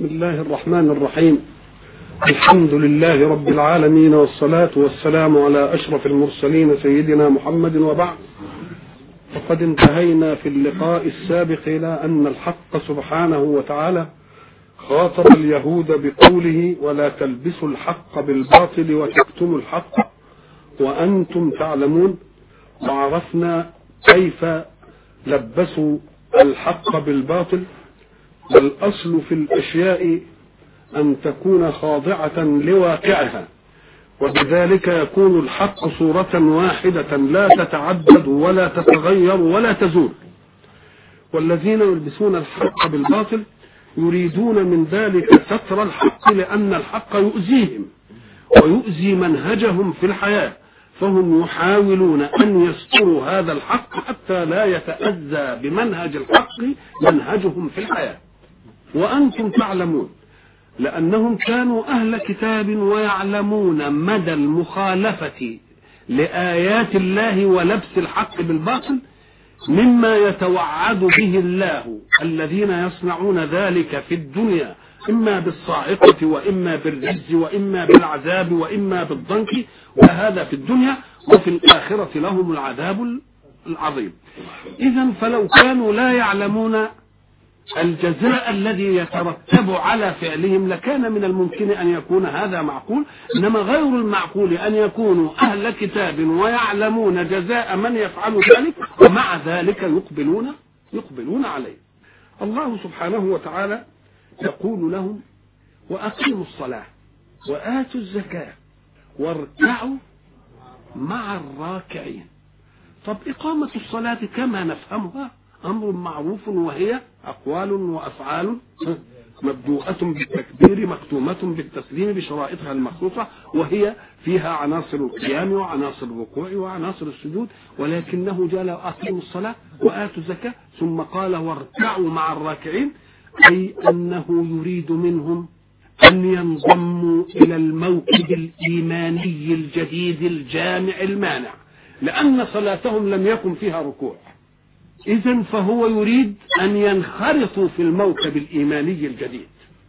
بسم الله الرحمن الرحيم. الحمد لله رب العالمين، والصلاة والسلام على أشرف المرسلين سيدنا محمد، وبعد. فقد انتهينا في اللقاء السابق إلى أن الحق سبحانه وتعالى خاطب اليهود بقوله: ولا تلبسوا الحق بالباطل وتكتموا الحق وأنتم تعلمون. وعرفنا كيف لبسوا الحق بالباطل. والأصل في الأشياء أن تكون خاضعة لواقعها، وبذلك يكون الحق صورة واحدة لا تتعدد ولا تتغير ولا تزول. والذين يلبسون الحق بالباطل يريدون من ذلك ستر الحق، لأن الحق يؤذيهم ويؤذي منهجهم في الحياة، فهم يحاولون أن يستروا هذا الحق حتى لا يتأذى بمنهج الحق منهجهم في الحياة. وأنتم تعلمون، لأنهم كانوا أهل كتاب ويعلمون مدى المخالفة لآيات الله ولبس الحق بالباطل، مما يتوعد به الله الذين يصنعون ذلك في الدنيا، إما بالصاعقة وإما بالرجز وإما بالعذاب وإما بالضنك، وهذا في الدنيا، وفي الآخرة لهم العذاب العظيم. إذن فلو كانوا لا يعلمون الجزاء الذي يترتب على فعلهم لكان من الممكن أن يكون هذا معقول، إنما غير المعقول أن يكونوا أهل كتاب ويعلمون جزاء من يفعل ذلك ومع ذلك يقبلون عليه. الله سبحانه وتعالى يقول لهم: وأقيموا الصلاة وآتوا الزكاة واركعوا مع الراكعين. طب إقامة الصلاة كما نفهمها أمر معروف، وهي أقوال وأفعال مبدوءة بالتكبير مختومة بالتسليم بشرائطها المخصوصة، وهي فيها عناصر القيام وعناصر الركوع وعناصر السجود، ولكنه جاء: أقيموا الصلاة وآتوا الزكاة، ثم قال: واركعوا مع الراكعين، أي أنه يريد منهم أن ينضموا إلى الموكب الإيماني الجديد الجامع المانع، لأن صلاتهم لم يكن فيها ركوع. إذن فهو يريد أن ينخرطوا في الموكب الإيماني الجديد،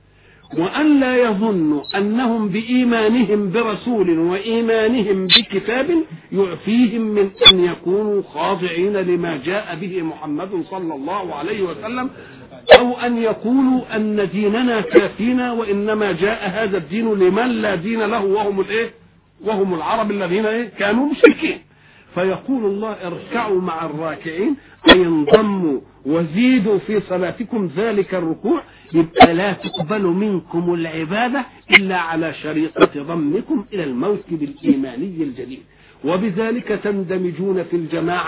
وأن لا يظنوا أنهم بإيمانهم برسول وإيمانهم بكتاب يعفيهم من أن يكونوا خاضعين لما جاء به محمد صلى الله عليه وسلم، أو أن يقولوا أن ديننا كافينا، وإنما جاء هذا الدين لمن لا دين له، وهم العرب الذين كانوا مشركين. فيقول الله: اركعوا مع الراكعين، أي انضموا وزيدوا في صلاتكم ذلك الركوع، يبقى لا تقبل منكم العبادة إلا على شريطة ضمكم إلى الموكب الإيماني الجديد، وبذلك تندمجون في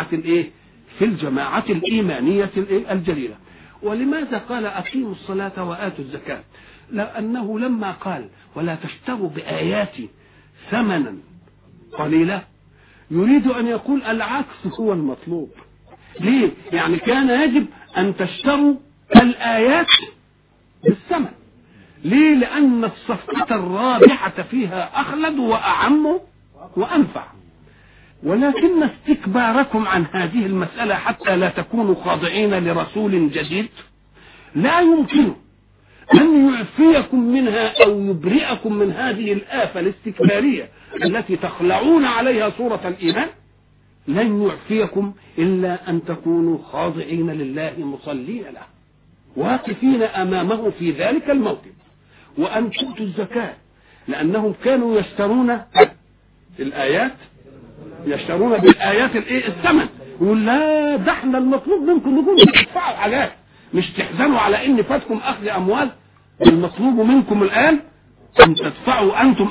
الجماعة الإيمانية الجليلة. ولماذا قال: أقيموا الصلاة وآتوا الزكاة؟ لأنه لما قال: ولا تشتروا بآياتي ثمنا قليلا، يريد أن يقول العكس هو المطلوب. ليه؟ يعني كان يجب أن تشتروا الآيات بالثمن. ليه؟ لأن الصفقة الرابحة فيها أخلد وأعم وأنفع. ولكن استكباركم عن هذه المسألة حتى لا تكونوا خاضعين لرسول جديد لا يمكن أن يعفيكم منها أو يبرئكم من هذه الآفة الاستكبارية التي تخلعون عليها صورة الإيمان. لن يعفيكم إلا أن تكونوا خاضعين لله مصلين له واقفين أمامه في ذلك الموقف، وأن تؤتوا الزكاة، لأنهم كانوا يشترون الآيات، يشترون بالآيات الثمن. يقول: لا، ده احنا المطلوب منكم نكون تدفعوا حاجات، مش تحزنوا على ان فاتكم اخذ اموال. المطلوب منكم الان ان تدفعوا انتم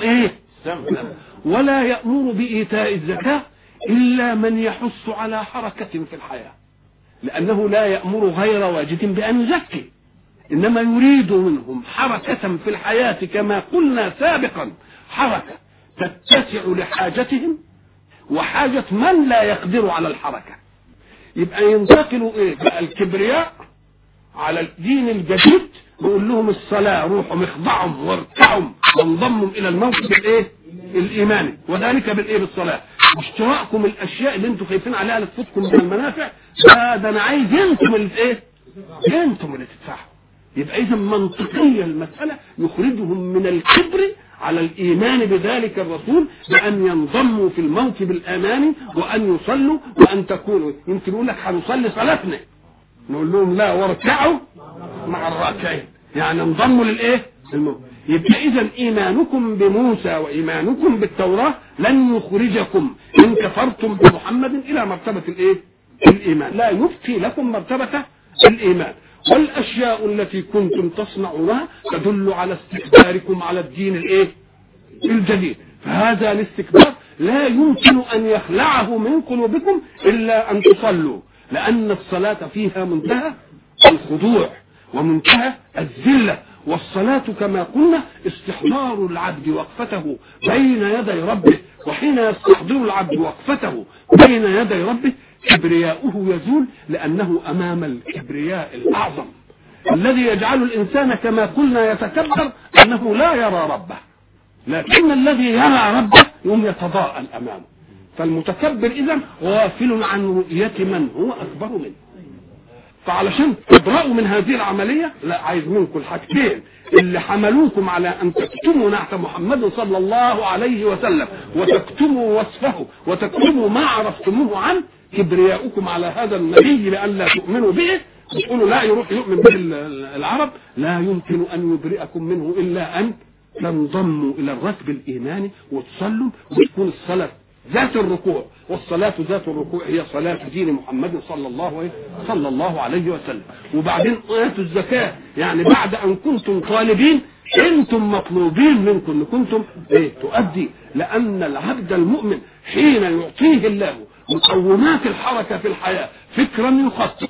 ولا يأمر بإيتاء الزكاة الا من يحث على حركة في الحياة، لانه لا يأمر غير واجد بان يزكي، انما يريد منهم حركة في الحياة كما قلنا سابقا، حركة تتسع لحاجتهم وحاجة من لا يقدر على الحركة. يبقى ينتقلوا الكبرياء على الدين الجديد، بيقول لهم الصلاة روحوا اخضعهم واركعوا وانضموا الى الموكب الايماني، وذلك بالصلاة. واشتراكم الاشياء اللي انتم خايفين عليها لتفوتكم من المنافع، ده انا عايز انتم انتم اللي تدفعوا. يبقى إذا منطقية المسألة يخرجهم من الكبر على الإيمان بذلك الرسول بأن ينضموا في الموكب الأماني وأن يصلوا وأن تكونوا. يمكن يقول لك هنصلي صلاتنا، نقول لهم لا واركعوا مع الراكعين، يعني انضموا للإيه؟ يبقى إذا إيمانكم بموسى وإيمانكم بالتوراة لن يخرجكم إن كفرتم بمحمد إلى مرتبة الإيه؟ الإيمان، لا يبقي لكم مرتبة الإيمان. والأشياء التي كنتم تصنعونها تدل على استكباركم على الدين الإيه؟ الجديد. فهذا الاستكبار لا يمكن أن يخلعه من قلوبكم إلا أن تصلوا، لأن الصلاة فيها منتهى الخضوع ومنتهى الذلة. والصلاة كما قلنا استحضار العبد وقفته بين يدي ربه، وحين يستحضر العبد وقفته بين يدي ربه كبرياؤه يزول، لأنه أمام الكبرياء الأعظم الذي يجعل الإنسان كما قلنا يتكبر أنه لا يرى ربه، لكن الذي يرى ربه يوم يتضاءل أمامه. فالمتكبر إذن غافل عن رؤية من هو أكبر منه. فعلشان تبرأوا من هذه العملية لا عايز منكم الحاجتين اللي حملوكم على أن تكتموا نعت محمد صلى الله عليه وسلم وتكتموا وصفه وتكتموا ما عرفتموه عنه، كبرياؤكم على هذا النبي لئلا تؤمنوا به، تقولوا لا يروح يؤمن به العرب، لا يمكن أن يبرئكم منه إلا أن تنضموا إلى الركب الإيماني وتصلوا وتكون الصلاة ذات الركوع، والصلاة ذات الركوع هي صلاة دين محمد صلى الله عليه وسلم. وبعدين آتوا الزكاة، يعني بعد أن كنتم طالبين أنتم مطلوبين منكم أن كنتم تؤدي، لأن العبد المؤمن حين يعطيه الله مقومات الحركة في الحياة، فكرا يخطط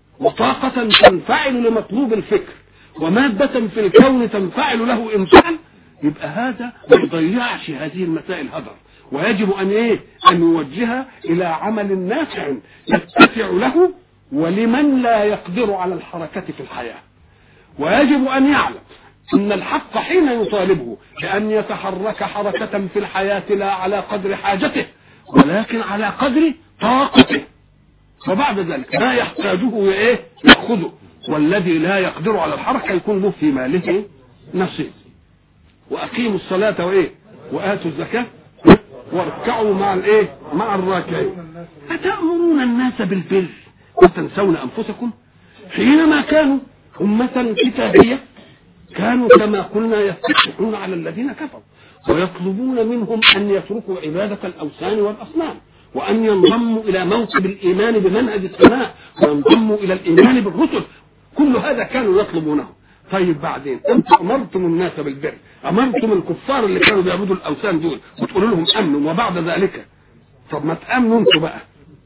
وطاقة تنفعل لمطلوب الفكر ومادة في الكون تنفعل له إنسان، يبقى هذا ما يضيعش هذه المسائل هدر، ويجب أن يوجهها إلى عمل نافع يتسع له ولمن لا يقدر على الحركة في الحياة. ويجب أن يعلم أن الحق حين يطالبه بأن يتحرك حركة في الحياة لا على قدر حاجته ولكن على قدر طاقته، وبعد ذلك ما يحتاجه يأخذه، والذي لا يقدر على الحركة يكون له في ماله نصيب. وأقيموا الصلاة وآتوا الزكاة واركعوا مع الراكعين. أتأمرون الناس بالبر وتنسون أنفسكم؟ حينما كانوا أمة كتابية كانوا كما قلنا يستفتحون على الذين كفروا ويطلبون منهم أن يتركوا عبادة الأوثان والأصنام وأن ينضموا إلى موكب الإيمان بمنهج السماء وينضموا إلى الإيمان بالرسل. كل هذا كانوا يطلبونه. طيب بعدين انتم امرتم الناس بالبر، امرتم الكفار اللي كانوا بيعبدوا الاوثان دول وتقولوا لهم امنوا، وبعد ذلك طب ما تامنوا انتم بقى.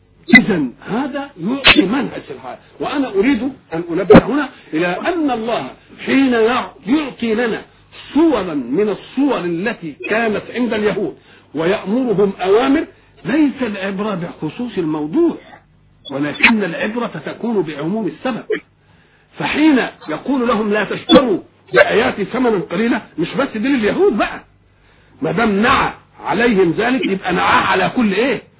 اذا هذا يعطي منهج الحياه. وانا اريد ان انبه هنا الى ان الله حين يعطي لنا صورا من الصور التي كانت عند اليهود ويامرهم اوامر، ليس العبره بخصوص الموضوع ولكن العبره تكون بعموم السبب. فحين يقول لهم لا تشتروا بآياتي ثمنا قليلا، مش بس دي لليهود بقى، ما دام نعى عليهم ذلك يبقى نعاه على كل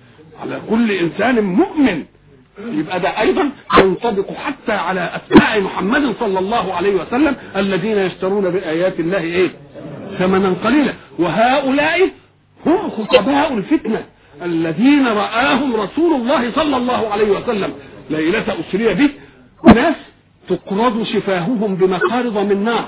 على كل انسان مؤمن. يبقى ده ايضا ينطبق حتى على اتباع محمد صلى الله عليه وسلم الذين يشترون بآيات الله ثمنا قليلا. وهؤلاء هم خطباء الفتنة الذين رآهم رسول الله صلى الله عليه وسلم ليلة أسري به، ناس تقرض شفاههم بمقارض من نار،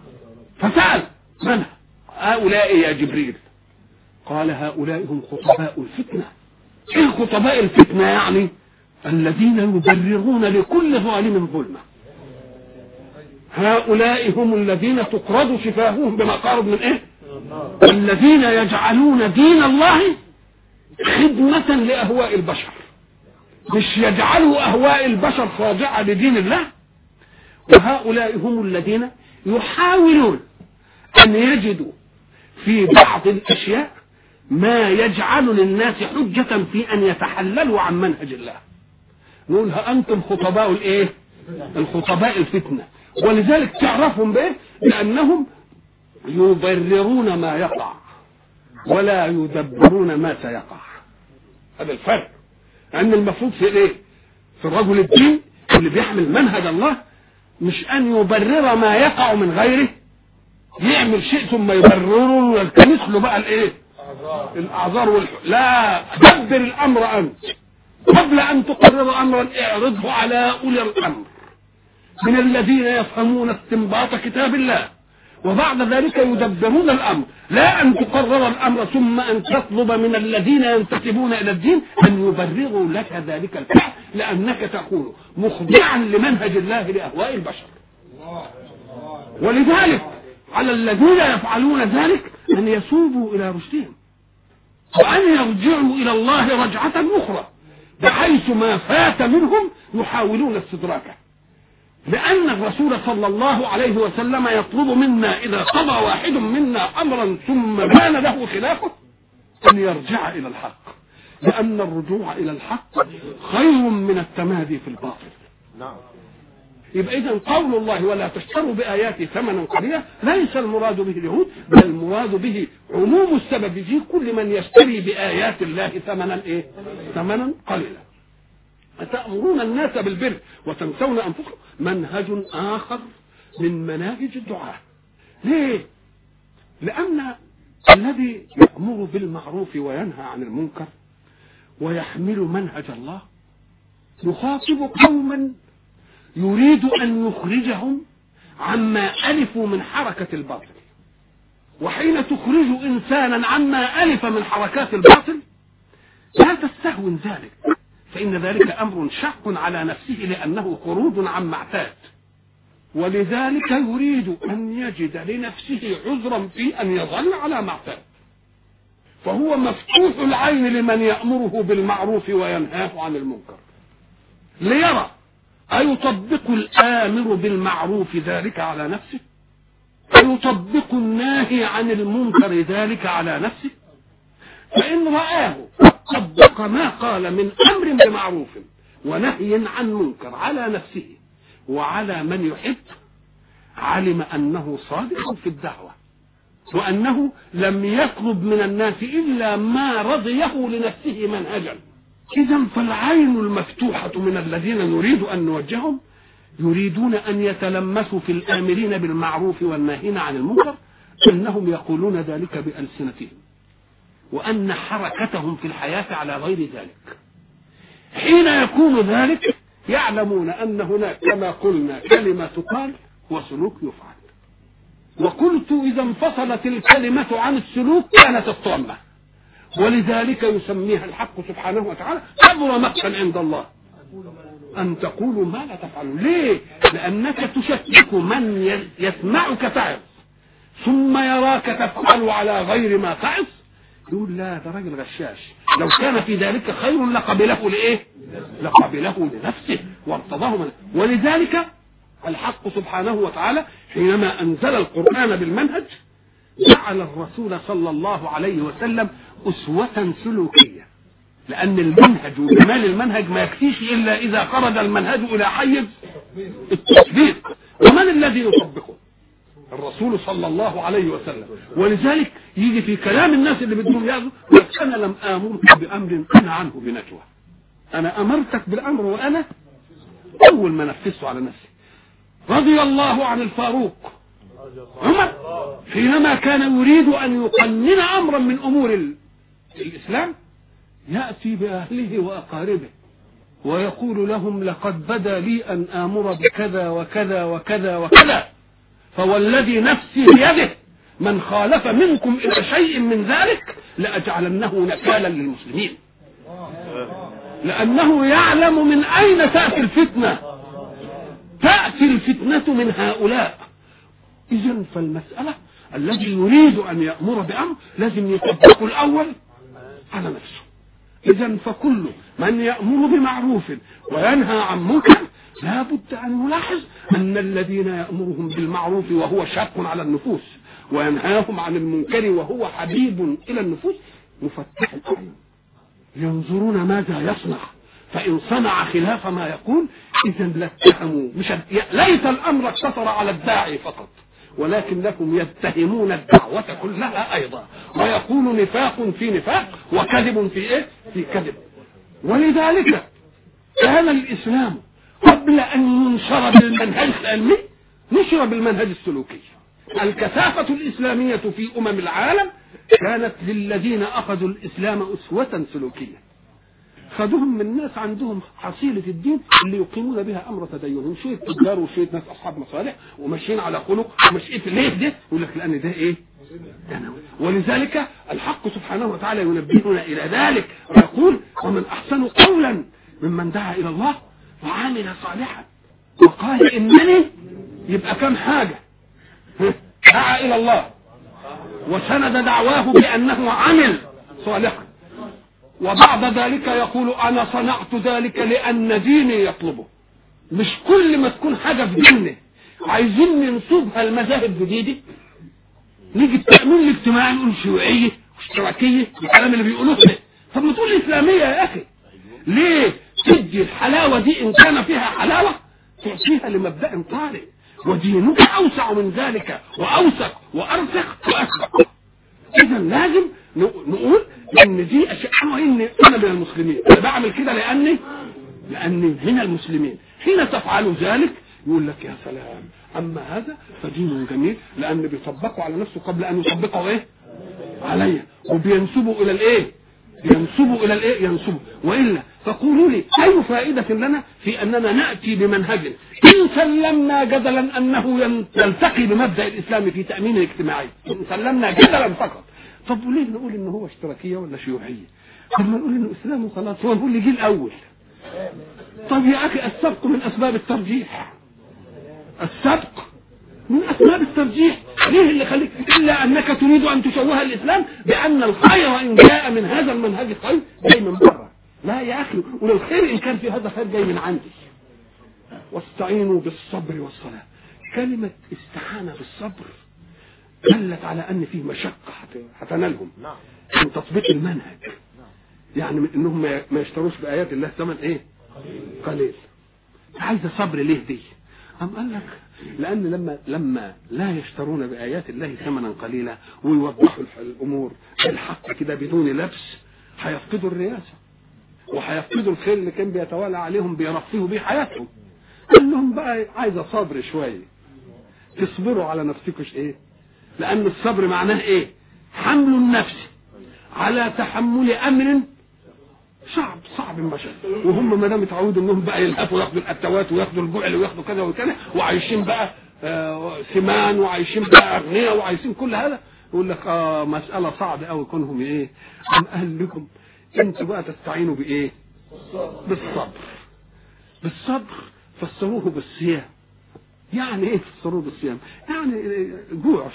فسأل من هؤلاء يا جبريل؟ قال هؤلاء هم خطباء الفتنة. ايه خطباء الفتنة؟ يعني الذين يبررون لكل ظالم ظلمة. هؤلاء هم الذين تقرض شفاههم بمقارض من الذين يجعلون دين الله خدمة لأهواء البشر، مش يجعلوا أهواء البشر خاضعة لدين الله. وهؤلاء هم الذين يحاولون أن يجدوا في بعض الأشياء ما يجعل للناس حجة في أن يتحللوا عن منهج الله. نقول أنتم خطباء الخطباء الفتنة. ولذلك تعرفهم لأنهم يبررون ما يقع ولا يدبرون ما سيقع. هذا الفرق. لأن المفروض في الرجل الدين اللي بيحمل منهج الله مش أن يبرر ما يقع من غيره، يعمل شيء ثم يبرره ويلتمس له بقى الايه؟ الاعذار لا، دبر الامر انت قبل ان تقرر امرا، اعرضه على اولي الامر من الذين يفهمون استنباط كتاب الله، وبعد ذلك يدبرون الامر، لا ان تقرر الامر ثم ان تطلب من الذين ينتسبون الى الدين ان يبرروا لك ذلك الفعل، لانك تكون مخضعا لمنهج الله لاهواء البشر. ولذلك على الذين يفعلون ذلك ان يسوبوا الى رشدهم وان يرجعوا الى الله رجعة اخرى، بحيث ما فات منهم يحاولون استدراكه، لان الرسول صلى الله عليه وسلم يطلب منا اذا قضى واحد منا امرا ثم بان له خلافه ان يرجع الى الحق، لان الرجوع الى الحق خير من التمادي في الباطل. نعم. يبقى إذن قول الله ولا تشتروا بآياتي ثمنا قليلا ليس المراد به اليهود، بل المراد به عموم السبب في كل من يشتري بآيات الله ثمنا ايه؟ ثمنا قليلا. أتأمرون الناس بالبر وتنسون أنفسكم، منهج آخر من مناهج الدعاء. ليه؟ لأن الذي يأمر بالمعروف وينهى عن المنكر ويحمل منهج الله يخاطب قوما يريد أن يخرجهم عما ألفوا من حركة الباطل، وحين تخرج إنسانا عما ألف من حركات الباطل لا تستهون ذلك، فإن ذلك أمر شاق على نفسه لأنه خروج عما اعتاد، ولذلك يريد أن يجد لنفسه عذرا في أن يظل على ما اعتاد، فهو مفتوح العين لمن يأمره بالمعروف وينهاه عن المنكر ليرى أيطبق الآمر بالمعروف ذلك على نفسه؟ أيطبق الناهي عن المنكر ذلك على نفسه؟ فإن رآه طبق ما قال من أمر بمعروف ونهي عن منكر على نفسه وعلى من يحب، علم أنه صادق في الدعوة، وأنه لم يطلب من الناس إلا ما رضيه لنفسه منهجا. إذن فالعين المفتوحة من الذين نريد أن نوجههم يريدون أن يتلمسوا في الآمرين بالمعروف والناهين عن المنكر أنهم يقولون ذلك بألسنتهم، وأن حركتهم في الحياة على غير ذلك. حين يكون ذلك يعلمون أن هناك كما قلنا كلمة تقال وسلوك يفعل، وقلت إذا انفصلت الكلمة عن السلوك كانت الطامة، ولذلك يسميها الحق سبحانه وتعالى كبر مقتا عند الله أن تقولوا ما لا تفعلون. ليه؟ لأنك تشكك من يسمعك تعظ ثم يراك تفعل على غير ما تعظ، يقول لا ده راجل غشاش، لو كان في ذلك خير لقبله لإيه؟ لقبله لنفسه وارتضاه منه. ولذلك الحق سبحانه وتعالى حينما أنزل القرآن بالمنهج جعل الرسول صلى الله عليه وسلم أسوة سلوكية، لأن المنهج وجمال المنهج ما يكفيش إلا إذا خرج المنهج إلى حيز التطبيق. ومن الذي يطبقه؟ الرسول صلى الله عليه وسلم. ولذلك يجي في كلام الناس اللي بدهم يأذوا أنا لم آمرك بأمر أنا عنه بنجوى، أنا أمرتك بالأمر وأنا أول ما نفذته على نفسي. رضي الله عن الفاروق عمر حينما كان يريد أن يقنن أمرا من أمور الإسلام يأتي بأهله وأقاربه ويقول لهم لقد بدا لي أن آمر بكذا وكذا وكذا وكذا، فوالذي نفسي بيده من خالف منكم إلى شيء من ذلك لأجعلنه نكالا للمسلمين، لأنه يعلم من أين تأتي الفتنة، تأتي الفتنة من هؤلاء. إذن فالمسألة الذي يريد أن يأمر بأمر لازم يطبق الأول على نفسه. إذن فكل من يأمر بمعروف وينهى عن منكر لا بد أن يلاحظ أن الذين يأمرهم بالمعروف وهو شاق على النفوس وينهاهم عن المنكر وهو حبيب إلى النفوس مفتح الأعين، ينظرون ماذا يصنع، فإن صنع خلاف ما يقول إذن لاتهموا. ليس الأمر اقتصر على الداعي فقط، ولكنهم يتهمون الدعوة كلها أيضا، ويقول نفاق في نفاق وكذب في إيه؟ في كذب. ولذلك كان الإسلام قبل ان ينشر بالمنهج العلمي نشر بالمنهج السلوكي. الكثافة الإسلامية في العالم كانت للذين أخذوا الإسلام أسوة سلوكية، خدوهم من ناس عندهم حصيلة الدين اللي يقيمون بها أمر تدينهم، شوية تجار وشوية ناس أصحاب مصالح وماشيين على خلق وماشيين في ليه ده، يقول لك لأن ده إيه؟ ولذلك الحق سبحانه وتعالى ينبهنا إلى ذلك ويقول: ومن أحسن قولا ممن دعا إلى الله وعمل صالحا وقال إنني. يبقى كم حاجة؟ دعا إلى الله وسند دعواه بأنه عمل صالحا، وبعد ذلك يقول: أنا صنعت ذلك لأن ديني يطلبه. مش كل ما تكون حاجة في ديننا عايزين ننسبها المذاهب جديدة، نيجي التأمين الاجتماعي نقول شيوعية واشتراكية الكلام اللي بيقولوه ده. طب ما تقول إسلامية يا أخي، ليه تدي الحلاوة دي إن كان فيها حلاوة تعطيها لمبدأ طارئ، ودينك أوسع من ذلك وأوسع وأرسخ وأسبق. إذا لازم نقول إن دي أشياء، وإن أنا من المسلمين، أنا بعمل كده لأني هنا المسلمين. حين تفعلوا ذلك يقول لك يا سلام، أما هذا فدين جميل لأن بيطبقوا على نفسه قبل أن يطبقوا إيه عليا، وبينسبوا إلى الإيه، ينسبوا. وإلا فقولوا لي أي فائدة لنا في أننا نأتي بمنهج إن سلمنا جدلا أنه يلتقي بمبدأ الإسلام في تأمين الاجتماعي، إن سلمنا جدلا فقط. طب وليه نقول إنه هو اشتراكية ولا شيوعية؟ طب ما نقول إنه إسلام وخلاص، هو نقول لي جه الأول. طب يا أخي السبق من أسباب الترجيح، السبق من أسباب الترجيح. ليه اللي خليك إلا أنك تريد أن تشوه الإسلام بأن الخير إن جاء من هذا المنهج خير جاي من بره. لا يا أخي، وللخير إن كان في هذا خير جاي من عندي. واستعينوا بالصبر والصلاة. كلمة استعانة بالصبر دلت على أن فيه مشقة هتنالهم من تطبيق المنهج، يعني من إنهم ما يشتروش بآيات الله ثمن إيه قليل. عايزة صبر ليه دي؟ أم قال لك لأن لما لا يشترون بآيات الله ثمنا قليلا ويوضحوا الأمور بالحق كده بدون لبس، هيفقدوا الرئاسة وهيفقدوا الخير اللي كان بيتوالى عليهم بيرفهوا بيه حياتهم. قال لهم بقى عايزة صبر شوية، تصبروا على نفسكم إيه، لأن الصبر معناه إيه؟ حمل النفس على تحمل أمر صعب المشهد، وهم ما دام اتعودوا انهم بقى يلهفوا وياخدوا الاتوات وياخدوا الجعل وياخدوا كذا وكذا وعايشين بقى سمان وعايشين بقى اغنياء وعايشين كل هذا، يقول لك مسألة صعبة قوي كونهم ايه. أم قال لكم انتوا بقى تستعينوا بايه؟ بالصبر. فسروه بالصيام. يعني ايه فسروه بالصيام؟ يعني جوعوا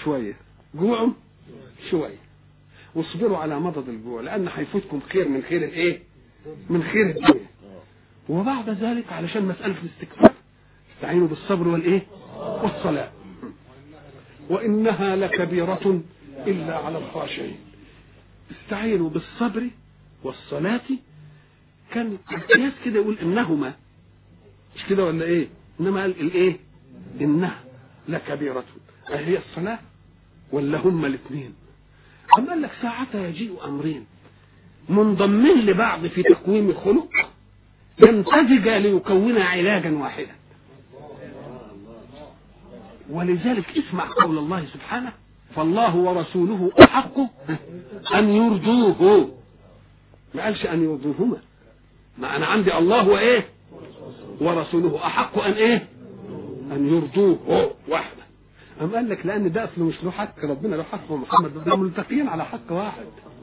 شويه واصبروا على مضض الجوع، لان هيفوتكم خير من خير الايه، من خير الدنيا. وبعد ذلك علشان مسألة الاستكفاف استعينوا بالصبر والايه والصلاة، وإنها لكبيرة إلا على الخاشعين. استعينوا بالصبر والصلاة، كان القياس كده يقول إنهما، مش كده ولا إيه؟ إنما قال الإيه؟ إنها لكبيرة، هي الصلاة ولا هما الاثنين؟ أما قال لك ساعتها يجيء أمرين منضمين لبعض في تقويم خلق يمتزج ليكون علاجا واحدا. ولذلك اسمع قول الله سبحانه: فالله ورسوله أحق أن يرضوه. ما قالش أن يرضوهما، ما أنا عندي الله وإيه ورسوله أحق أن إيه، أن يرضوه واحدة. أم قال لك لأن ده أصله مش له حق، ربنا له حق ومحمد ده ملتقيين على حق واحد.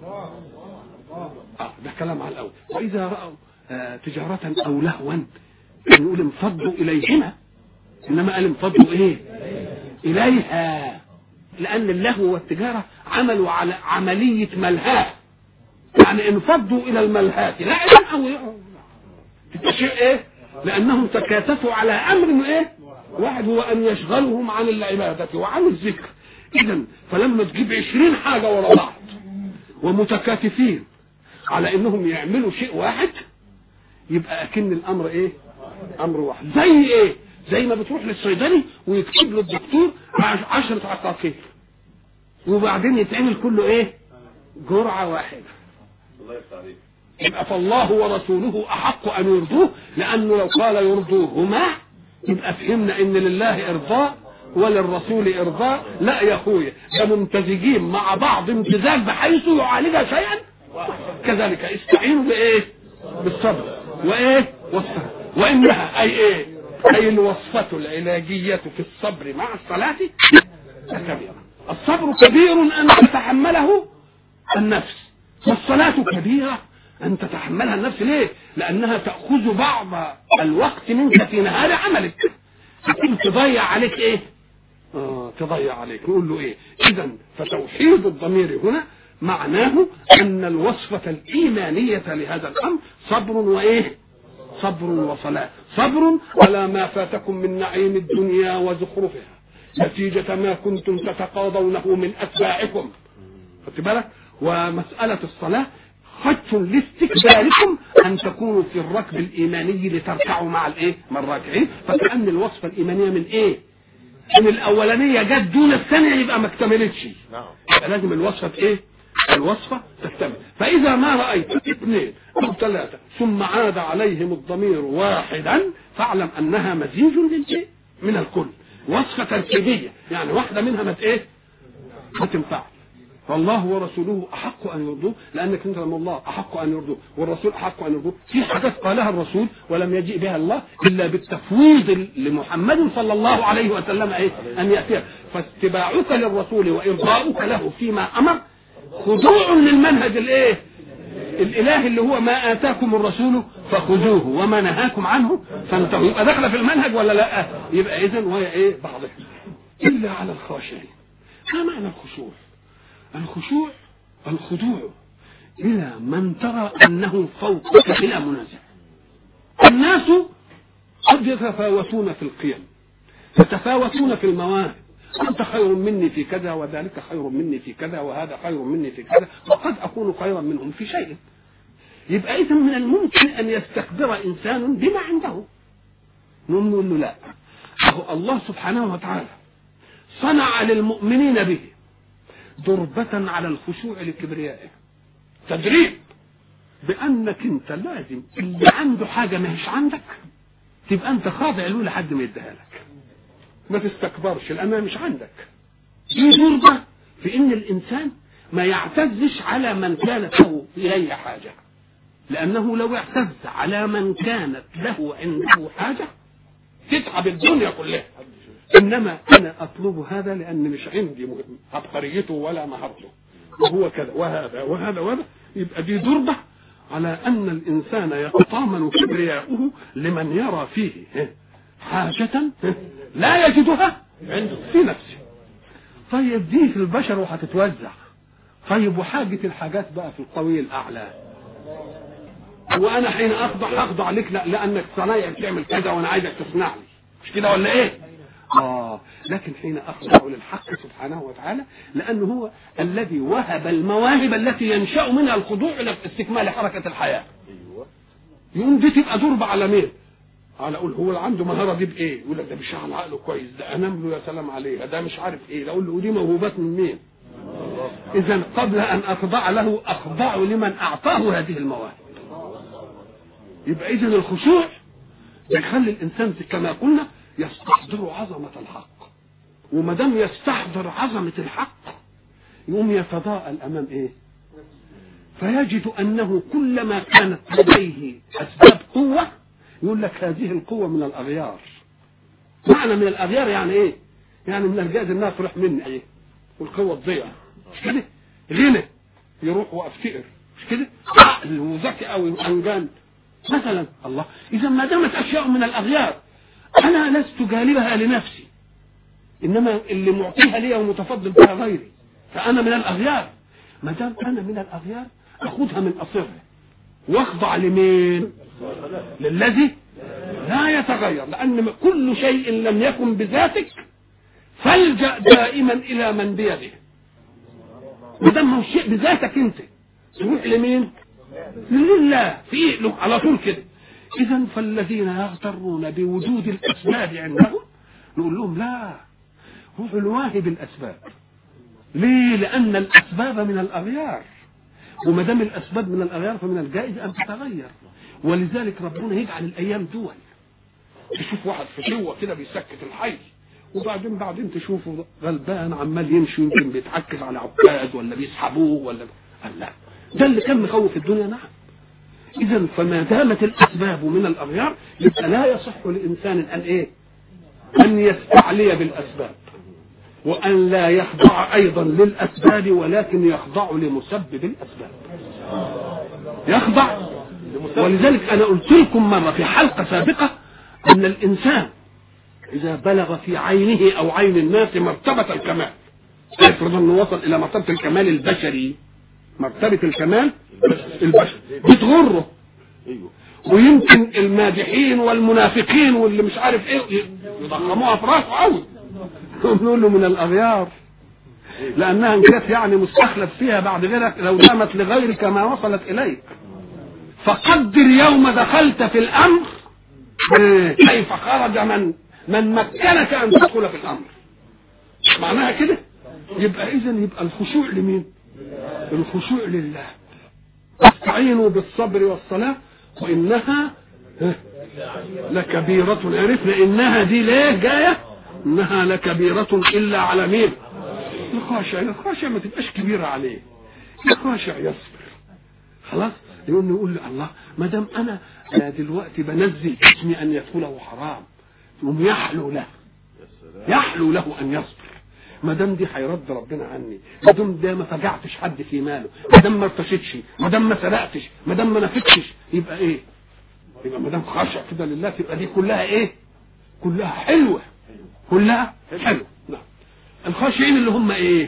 ده كلام على الأول. وإذا رأوا تجارة أو لهوا نقول انفضوا إليهما، إنما قال انفضوا إيه إليها، لأن اللهو والتجارة عملوا على عملية ملهاة، يعني انفضوا إلى الملهاة لعبا أو شيء إيه، لأنهم تكاتفوا على أمر إيه واحد، هو أن يشغلهم عن العبادة وعن الذكر. إذن فلما تجيب 20 حاجة ورا بعض ومتكاتفين على إنهم يعملوا شيء واحد، يبقى أكن الأمر إيه، أمر واحد. زي إيه؟ زي ما بتروح للصيدلي ويكتب له الدكتور 10 عقاقير وبعدين يتعمل كله إيه، جرعة واحدة. الله يفتح عليك. يبقى فالله ورسوله احق ان يرضوه، لانه لو قال يرضوهما يبقى فهمنا ان لله ارضاء وللرسول ارضاء. لا يا اخويا، ده ممتزجين مع بعض امتزاج بحيث يعالج شيئا. كذلك استعينوا بايه؟ بالصبر وايه؟ والصبر. وانها اي ايه؟ اي الوصفه العلاجيه في الصبر مع الصلاه كبيره. الصبر كبير ان تتحمله النفس، والصلاه كبيره ان تتحملها النفس. ليه؟ لانها تاخذ بعض الوقت منك في نهار عملك، تضيع عليك ايه؟ تضيع عليك. نقول له ايه؟ اذا فتوحيد الضمير هنا معناه ان الوصفه الايمانيه لهذا الامر صبر وايه؟ صبر وصلاه. صبر على ما فاتكم من نعيم الدنيا وزخرفها نتيجه ما كنتم تتقاضونه من اتباعكم، خدت بالك؟ ومساله الصلاه خدش لاستكباركم ان تكونوا في الركب الايماني لتركعوا مع الايه؟ مع الراكعين. فكأن الوصفه الايمانيه من ايه؟ ان الاولانيه جت دون الثانيه يبقى ما اكتملتش. يبقى لازم الوصفه ايه؟ الوصفه تكتمل. فاذا ما رايت اثنين او ثلاثه ثم عاد عليهم الضمير واحدا فاعلم انها مزيج للايه؟ من الكل. وصفه تركيبيه، يعني واحده منها ما ايه؟ ما تنفعش. فالله ورسوله احق ان يرضوه، لانك انت لما الله احق ان يرضوه والرسول احق ان يرضوه، في حاجات قالها الرسول ولم يجيء بها الله الا بالتفويض لمحمد صلى الله عليه وسلم ايه؟ ان ياتيه. فاتباعك للرسول وارضاؤك له فيما امر خضوع للمنهج الايه؟ الالهي اللي هو ما اتاكم الرسول فخذوه وما نهاكم عنه فانتهوا. يبقى داخله في المنهج ولا لا؟ يبقى اذا وهي ايه؟ بعضها الا على الخاشعين. ما معنى الخشوع؟ الخشوع الخضوع إلى من ترى أنه فوقك بلا منازع. الناس قد يتفاوتون في القيم، يتفاوتون في المواهب، أنت خير مني في كذا وذلك خير مني في كذا وهذا خير مني في كذا، وقد أكون خيرا منهم في شيء. يبقى إذن من الممكن أن يستكبر إنسان بما عنده. نقول له لا، الله سبحانه وتعالى صنع للمؤمنين به ضربة على الخشوع لكبريائه، تدريب بأنك انت لازم اللي عنده حاجة ما هيش عندك تبقى انت خاضع له لحد ما يديها لك، ما تستكبرش لأنها مش عندك. دي ضربة في ان الانسان ما يعتزش على من كانت له إليه حاجة، لأنه لو اعتز على من كانت له عنده حاجة تتعب الدنيا كلها. إنما أنا أطلب هذا لأن مش عندي عبقريته ولا مهارته، وهو كذا وهذا وهذا وهذا. يبقى دي ضربة على أن الإنسان يتطامن كبرياؤه لمن يرى فيه حاجة لا يجدها في نفسه. طيب دي في البشر وهتتوزع. طيب وحاجة الحاجات بقى في القوي الأعلى، وأنا حين أخضع لك لأنك صنايع تعمل كذا وأنا عايزك تصنع لي، مش كده ولا إيه؟ لكن حين أخضع للحق سبحانه وتعالى لأنه هو الذي وهب المواهب التي ينشأ منها الخضوع إلى استكمال حركة الحياة. يقوم دي تبقى ضربة على مين؟ على أقول هو اللي عنده مهارة دي بإيه؟ يقول لك ده بيشغل عقله كويس، ده أنام له يا سلام عليه، ده مش عارف إيه. أقول له دي موهوبات من مين؟ إذا قبل أن أخضع له أخضع لمن أعطاه هذه المواهب. يبقى إذن الخشوع يخلي الإنسان كما قلنا يستحضر عظمة الحق، وما دام يستحضر عظمة الحق يقوم يتضاءل أمام إيه؟ فيجد أنه كلما كانت لديه أسباب قوة يقول لك هذه القوة من الأغيار. معنى من الأغيار يعني إيه؟ يعني من الجائز أنها تروح مني إيه؟ والقوة تضيع، مش كده؟ غنى يروح وأفتقر، مش كده؟ عقل وذكي أو أنجان مثلا. الله، إذا ما دامت أشياء من الأغيار أنا لست جالبها لنفسي، إنما اللي معطيها لي ومتفضل بها غيري، فأنا من الأغيار. ما دام أنا من الأغيار أخذها من أصرها واخضع لمين؟ للذي لا يتغير، لأن كل شيء لم يكن بذاتك فالجأ دائما إلى من بيده. ما دام هو شيء بذاتك أنت تروح لمين؟ لله، في على طول كده. إذا فالذين يغترون بوجود الأسباب عندهم نقول لهم لا، روحوا الواهب الأسباب. ليه؟ لأن الأسباب من الأغيار، وما دام الاسباب من الاغيار فمن الجائز ان تتغير. ولذلك ربنا يجعل الايام دول، تشوف واحد فتوه كده بيسكت الحي، وبعدين تشوفه غلبان عمال يمشي، يمكن بيتعكز على عكاز ولا بيسحبوه ولا لا، ده اللي كان مخوف الدنيا. نعم. اذا فما دامت الاسباب من الاغيار يبقى لا يصح لانسان ان ايه؟ ان يستعلي بالاسباب، وان لا يخضع ايضا للاسباب، ولكن يخضع لمسبب الاسباب. يخضع. ولذلك انا قلت لكم مره في حلقه سابقه ان الانسان اذا بلغ في عينه او عين الناس مرتبه الكمال، افرض انه وصل الى مرتبه الكمال البشري، مرتبه الكمال البشري بتغره، ويمكن المادحين والمنافقين واللي مش عارف ايه يضخموها في راسه قوي، نقول له من الاغيار، لانها ان كانت يعني مستخلف فيها بعد غيرك لو دامت لغيرك ما وصلت اليك. فقدر يوم دخلت في الامر كيف خرج من مكنك ان تدخل في الامر. معناها كده. يبقى يبقى الخشوع لمين؟ الخشوع لله. استعينوا بالصبر والصلاة وإنها لكبيرة. عرفنا إنها دي ليه جاية؟ إنها لكبيرة إلا على مين؟ الخاشع. الخاشع ما تبقاش كبيرة عليه، الخاشع يصبر. خلاص. يقول له الله ما دام أنا دلوقتي بنزل اسمي أن يدخله حرام، يقوم يحلو له أن يصبر. ما دام دي هيرد ربنا عني، ما دام ده ما فجعتش حد في ماله، ما دام ما ارتشتش، ما دام ما سرقتش، ما دام ما نفتش، يبقى ايه؟ يبقى ما دام خاشع كده لله تبقى دي كلها ايه؟ كلها حلوه، كلها حلوه. نعم. الخاشعين اللي هم ايه؟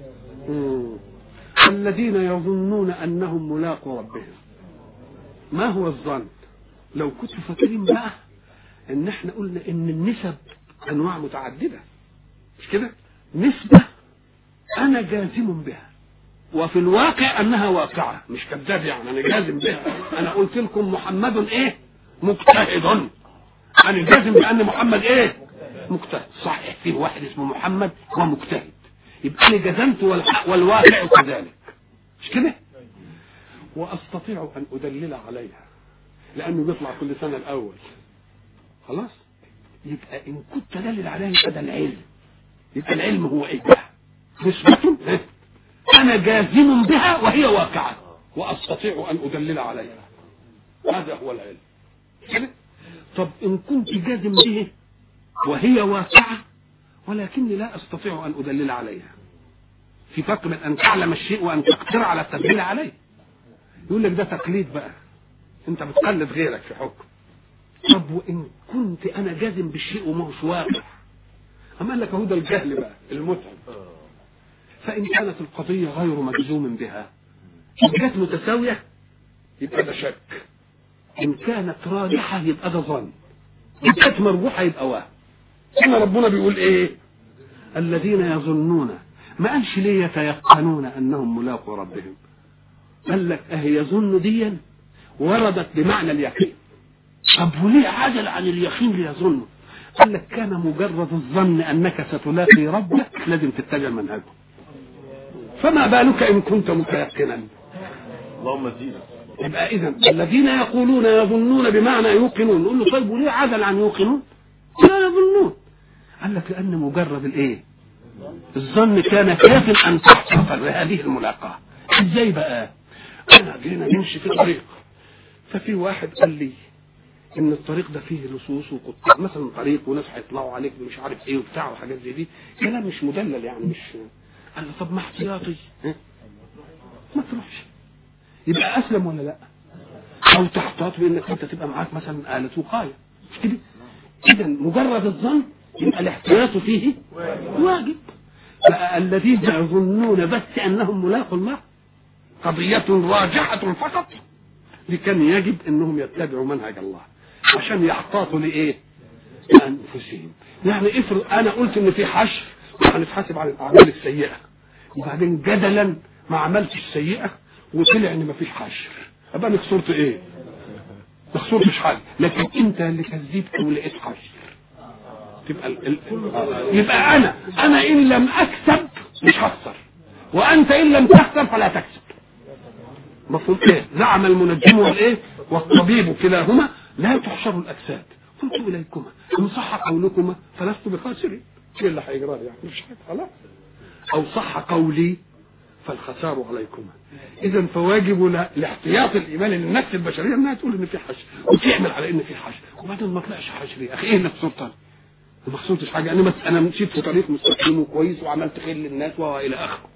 الذين يظنون انهم ملاقوا ربهم. ما هو الظن؟ لو كنتوا فاكرين بقى ان احنا قلنا ان النسب انواع متعدده، مش كده؟ نسبة أنا جازم بها، وفي الواقع أنها واقعة، مش كذاب يعني أنا جازم بها. أنا قلت لكم محمد إيه؟ مجتهد. أنا جازم بأن محمد إيه؟ مجتهد. صحيح فيه واحد اسمه محمد ومجتهد، يبقى أنا جزمت والواقع كذلك، مش كده؟ وأستطيع أن أدلل عليها لأنه بيطلع كل سنة الأول. خلاص؟ يبقى إن كنت أدلل عليها يبقى ده العلم. يبقى العلم هو ايه بقى؟ نسبة انا جازم بها وهي واقعة واستطيع ان ادلل عليها، هذا هو العلم. طب ان كنت جازم به وهي واقعة ولكني لا استطيع ان ادلل عليها، في فرق بين ان تعلم الشيء وان تقدر على التدليل عليه. يقول لك ده تقليد بقى، انت بتقلد غيرك في حكم. طب وان كنت انا جازم بالشيء وما هوش واقع، أما قال لك هو ده الجهل بقى المتعب. فإن كانت القضية غير مجزوم بها، إن كانت متساوية يبقى ده شك، إن كانت راجحة يبقى ده ظن، إن كانت مرجوحة يبقى وهم. هنا ربنا بيقول إيه؟ الذين يظنون، ما قالش ليه يتيقنون أنهم ملاقوا ربهم، قال لك أهي يظن ديا وردت بمعنى اليقين. طب وليه عجل عن اليقين ليظنوا؟ قال لك كان مجرد الظن أنك ستلاقي ربك لازم تتبع منهجه، فما بالك إن كنت متيقنا. اللهم زينا. يبقى إذن الذين يقولون يظنون بمعنى يوقنون، نقول له طيب وليه عدل عن يوقنون؟ لا يظنون. قال لك لأن مجرد الإيه؟ الظن كان كاف أن تحصل هذه الملاقاة. إزاي بقى؟ أنا جينا نمشي في طريق، ففي واحد قال لي ان الطريق ده فيه لصوص وقطاع مثلا، طريق وناس هيطلعوا عليك مش عارف ايه وبتاع وحاجات زي دي، كلام مش مدلل يعني، مش قال له طب ما احتياطي ما تروحش، يبقى اسلم ولا لا؟ او تحتاط بانك انت تبقى معاك مثلا آلة وقاية، مش كده؟ اذا مجرد الظن يبقى الاحتياط فيه واجب. فالذين يظنون بس انهم ملاقوا الله قضية راجحة فقط، لكن يجب انهم يتبعوا منهج الله عشان يحتاطوا لايه؟ لانفسهم. يعني افرض انا قلت ان في حشر وهنتحاسب على الاعمال السيئه، وبعدين جدلا ما عملتش سيئه وطلع ان ما فيش حشر، ابقى انا خسرت ايه؟ ما خسرتش حاجه، لكن انت اللي كذبت ولقيت حشر. تبقى يبقى انا ان لم اكسب مش هخسر، وانت ان لم تخسر فلا تكسب. مفهوم ايه؟ زعم المنجم والايه والطبيب كلاهما لا تحشر الاجساد، قلت اليكما ان صح قولكما فلست بخاسرين. ايه اللي هيجرى لي يعني؟ مش حاجه خلاص. او صح قولي فالخسار عليكما. اذا فواجب لاحتياط الايمان للنفس البشريه انها تقول ان في حشر وتعمل على ان في حشر، وبعدين ما طلعش حشر يا اخي. ايه اللي خسرت؟ ما خسرتش حاجه، انا مشيت في طريق مستقيم وكويس وعملت خير للناس والى اخره.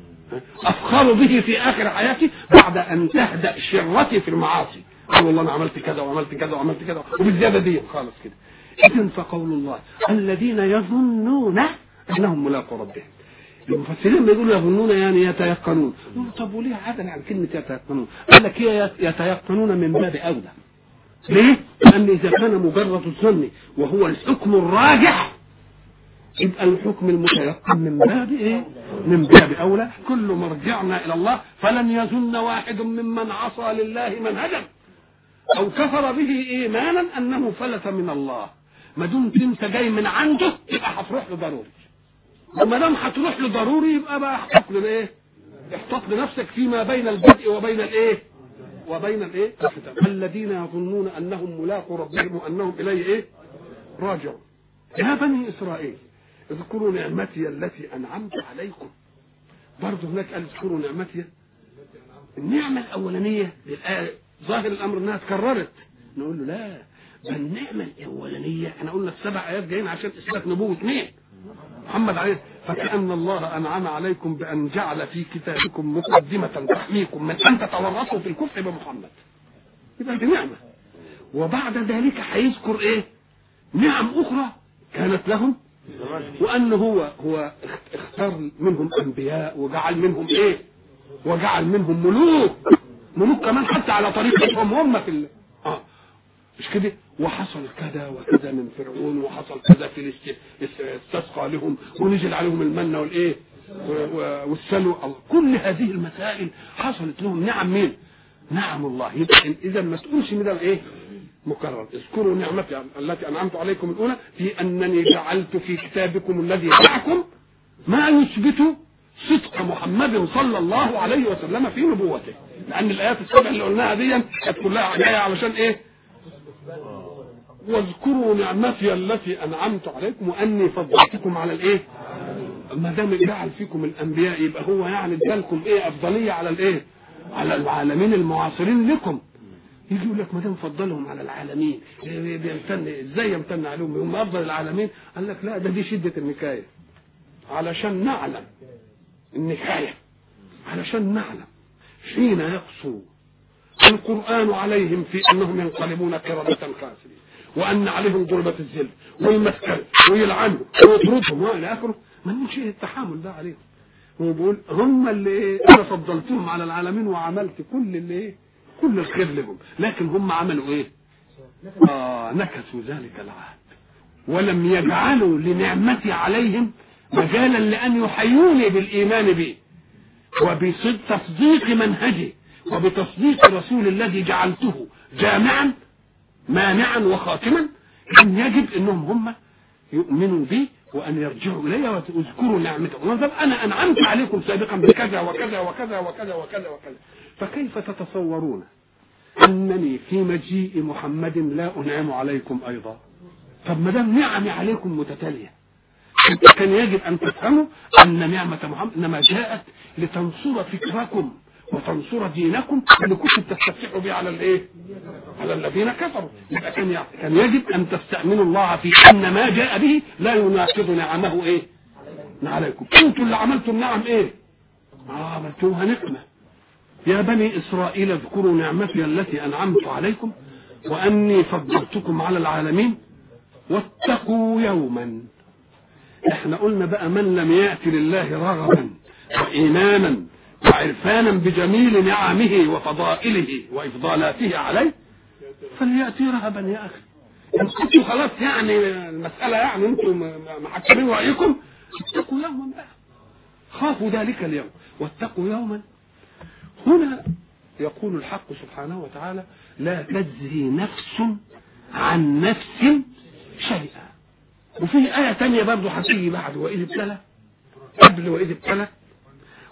افخر به في اخر حياتي بعد ان تهدأ شرتي في المعاصي. والله انا عملت كذا وعملت كذا وعملت كذا وبالزياده دي خالص كده. اذا فقول الله الذين يظنون انهم ملاقوا ربهم. المفسرين لما يقولوا يظنون يعني يتيقنون. طب وليه عدل عن كلمه يتيقنون؟ قال لك هي يتيقنون من باب اولى. ليه؟ لان اذا كان مجرد الظن وهو الحكم الراجح يبقى الحكم المتيقن من باب ايه؟ من باب اولى. كل مرجعنا الى الله فلن يظن واحد ممن عصى لله منهجا او كفر به ايمانا انه فلت من الله. ما دمت انت جاي من عنده يبقى هتروح له ضروري، وما دام هتروح له ضروري يبقى بقى احتط لايه؟ احتط لنفسك فيما بين البدء وبين الايه؟ وبين الايه؟ الذين يظنون انهم ملاقوا ربهم وانهم اليه ايه؟ راجعون. يا بني اسرائيل اذكروا نعمتي التي انعمت عليكم. برضه هناك قال اذكروا نعمتي. النعمه الاولانيه للايه ظاهر الامر انها تكررت، نقول له لا، ده النعمه الاولانيه احنا قلنا السبع ايات جايين عشان اثبات نبوه مين؟ محمد عليه. فكأن الله انعم عليكم بان جعل في كتابكم مقدمه تحميكم من ان تتورطوا في الكفر بمحمد. يبقى دي نعمه. وبعد ذلك هيذكر ايه؟ نعم اخرى كانت لهم، وان هو اختار منهم انبياء وجعل منهم ايه؟ وجعل منهم ملوك كمان حتى على طريقتهم هم في مش كده. وحصل كذا وكذا من فرعون، وحصل كذا في استسقى لهم ونزل عليهم المن والايه والسلوى. كل هذه المسائل حصلت لهم نعم مين؟ نعم الله. يبقى اذا ما تقولش من ده ايه؟ مكرر. اذكروا نعمتي التي انعمت عليكم الاولى في انني جعلت في كتابكم الذي معكم ما يثبت صدق محمد صلى الله عليه وسلم في نبوته. لان الايات السبع اللي قلناها دي كانت كلها جايه علشان ايه؟ واذكروا نعمتي التي انعمت عليكم واني فضلتكم على الايه؟ ما دام جعل فيكم الانبياء يبقى هو يعني ادالكم ايه؟ افضليه على الايه؟ على العالمين المعاصرين لكم. يجي يقول لك ما دام فضلهم على العالمين بيمتن ازاي يمتن عليهم؟ هم افضل العالمين. قال لك لا، ده دي شده النكايه علشان نعلم النكايه، علشان نعلم حين يقصو القرآن عليهم في أنهم ينقلبون قردة خاسرين، وأن عليهم ضربة الذل والمسكن ويلعنوا ويطردهم وإلى آخره. ما نمشي التحامل ده عليهم. هو بيقول هم اللي أنا فضلتهم على العالمين وعملت كل الخير لهم، لكن هم عملوا إيه؟ نكثوا ذلك العهد ولم يجعلوا لنعمتي عليهم مجالا لأن يحيوني بالإيمان به وبتصديق منهجي وبتصديق رسول الذي جعلته جامعا مانعا وخاتما. كان يجب انهم هم يؤمنوا بي وان يرجعوا الي واذكروا نعمتكم. انا انعمت عليكم سابقا بكذا وكذا وكذا وكذا وكذا وكذا، فكيف تتصورون انني في مجيء محمد لا انعم عليكم ايضا؟ طب ما دام نعمي عليكم متتاليه كان يجب ان تفهموا ان نعمه محمد انما جاءت لتنصر فكركم وتنصر دينكم اللي كنتم تستفتحوا به على الايه؟ على الذين كفروا. يبقى كان يجب ان تستأمنوا الله في ان ما جاء به لا يناقض نعمه ايه؟ عليكم. انتم اللي عملتم النعم ايه؟ عملتوها نقمه. يا بني اسرائيل اذكروا نعمتي التي انعمت عليكم واني فضلتكم على العالمين واتقوا يوما. احنا قلنا بقى من لم يأتي لله رغبا وايمانا وعرفانا بجميل نعمه وفضائله وإفضالاته عليه فليأتي رهبا. يا أخي إن كنتوا خلاص يعني المسألة يعني أنتم محكمين رأيكم، اتقوا يوما بقى، خافوا ذلك اليوم واتقوا يوما. هنا يقول الحق سبحانه وتعالى لا تجزي نفس عن نفس شيئا. وفي آية تانية برضو هتيجي بعد وإذ ابتلى، قبل وإذ ابتلى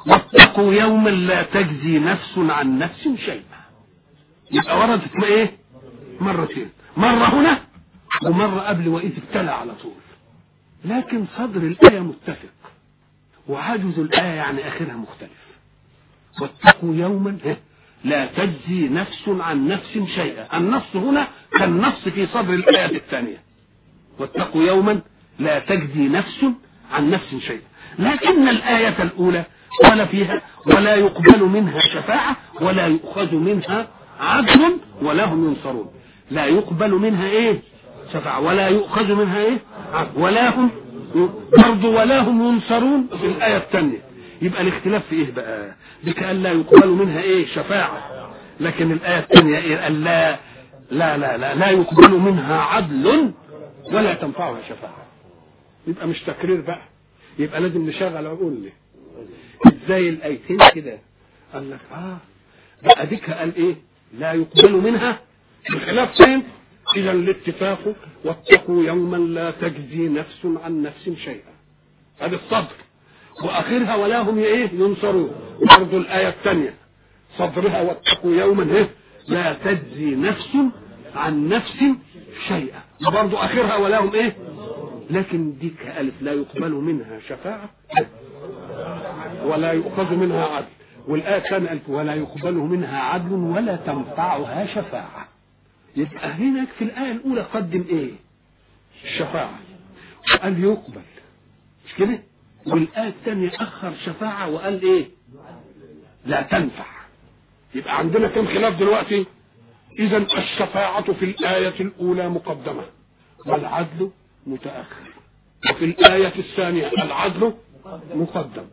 واتقوا يوما لا تجزي نفس عن نفس شيئا. يبقى وردت ايه؟ مرتين، مرة هنا ومرة قبل وإذ ابتلى على طول. لكن صدر الآية متفق وعجز الآية يعني آخرها مختلف. واتقوا يوما لا تجزي نفس عن نفس شيئا. النص هنا كالنص في صدر الآية الثانية، واتقوا يوما لا تجزي نفس عن نفس شيئا. لكن الآية الأولى قال فيها ولا يقبل منها شفاعة ولا يؤخذ منها عدل ولا هم ينصرون. لا يقبل منها ايه؟ شفاعة، ولا يؤخذ منها ايه؟ عدل، ولا هم برضه ولا هم ينصرون في الآية الثانية. يبقى الاختلاف في ايه بقى؟ بكأن لا يقبل منها ايه؟ شفاعة. لكن الآية الثانية ايه؟ قال لا يقبل منها عدل ولا تنفعها شفاعة. يبقى مش تكرير بقى، يبقى لازم نشغل عقولنا. ازاي الايتين كده؟ قال لك بقى ديك قال ايه؟ لا يقبل منها، الخلاف فين؟ اذا الاتفاق واتقوا يوما لا تجزي نفس عن نفس شيئا، هذا الصدر، واخرها ولا هم ايه؟ ينصرون. برضه الايه الثانيه صدرها واتقوا يوما لا تجزي نفس عن نفس شيئا، وبرضه اخرها ولا هم ايه؟ لكن ديك ألف لا يقبل منها شفاعة ولا يؤخذ منها عدل، والآية كان ألف ولا يقبل منها عدل ولا تنفعها شفاعة. يبقى هناك في الآية الأولى قدم إيه؟ الشفاعة وقال يقبل، مش كده؟ والآية الثانية أخر شفاعة وقال إيه؟ لا تنفع. يبقى عندنا كم خلاف دلوقتي؟ إذا الشفاعة في الآية الأولى مقدمة والعدل متأخر، وفي الآية الثانية العدل مقدم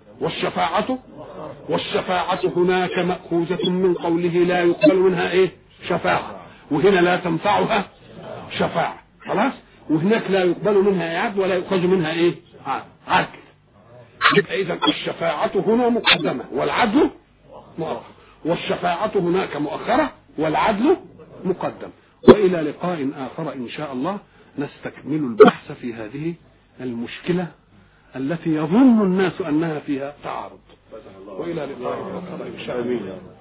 والشفاعة هناك مأخوذة من قوله لا يقبل منها ايه؟ شفاعة، وهنا لا تنفعها شفاعة، خلاص؟ وهناك لا يقبل منها عدل ولا يؤخذ منها ايه؟ عدل. يبقى إذا الشفاعة هنا مقدمة والعدل مؤخر، والشفاعة هناك مؤخرة والعدل مقدم. وإلى لقاء آخر إن شاء الله نستكمل البحث في هذه المشكلة التي يظن الناس أنها فيها تعارض. وإلى لقاء آخر إن شاء الله.